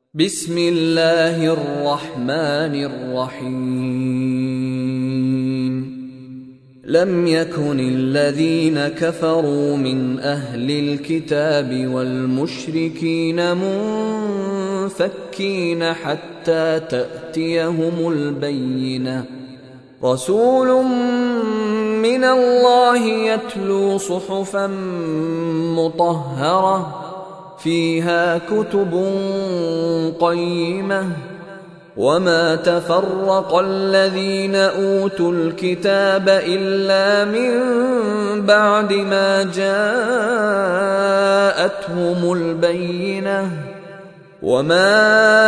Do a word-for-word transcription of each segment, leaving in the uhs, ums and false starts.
بسم الله الرحمن الرحيم لم يكن الذين كفروا من أهل الكتاب والمشركين منفكين حتى تأتيهم البينة رسول من الله يتلو صحفا مطهرة فيها كتب قيمة وما تفرق الذين أوتوا الكتاب إلا من بعد ما جاءتهم البينة وما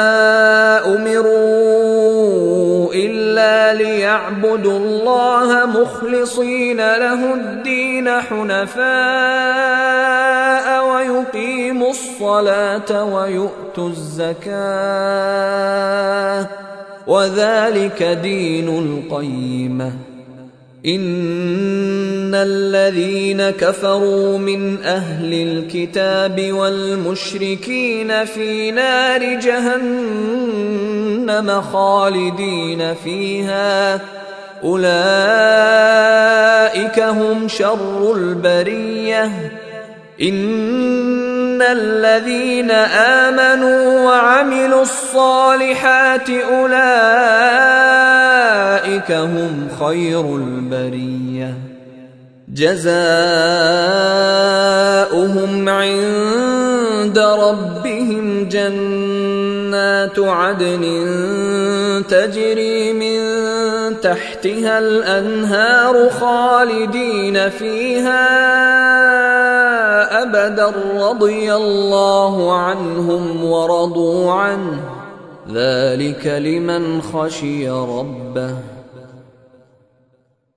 أمروا إلا ليعبدوا الله مخلصين له الدين حنفاء ويقيموا الصلاة ويؤتوا الزكاة وذلك دين القيمة إن الذين كفروا من أهل الكتاب والمشركين في نار جهنم خالدين فيها أولئك هم شر البرية إن الذين آمنوا وعملوا الصالحات أولئك هم خير البرية جزاؤهم عند ربهم جنات عدن تجري من تحتها الأنهار خالدين فيها أبدا رضي الله عنهم ورضوا عنه ذلك لمن خشي ربه